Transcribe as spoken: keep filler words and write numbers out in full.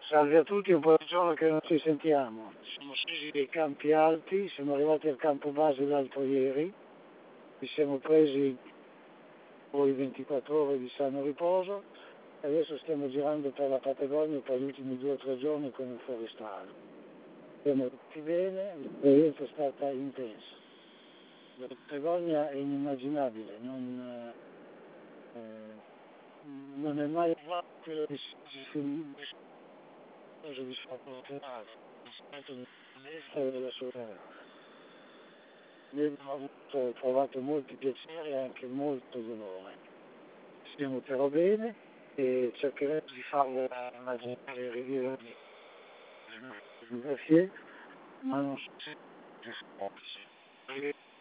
Salve a tutti, un po' di giorno che non ci sentiamo. Siamo scesi dai campi alti, siamo arrivati al campo base l'altro ieri, ci siamo presi poi ventiquattro ore di sano riposo e adesso stiamo girando per la Patagonia per gli ultimi due o tre giorni con il forestale. Siamo tutti bene, l'esperienza è stata intensa. La Patagonia è inimmaginabile, non, eh, non è mai uguale a quello che si cosa di sfortunare rispetto alla destra e della sua terra. Noi abbiamo avuto, provato molti piaceri e anche molto dolore. Stiamo però bene e cercheremo di farlo immaginare e rivivere le nostre biografie, ma non so se è semplice.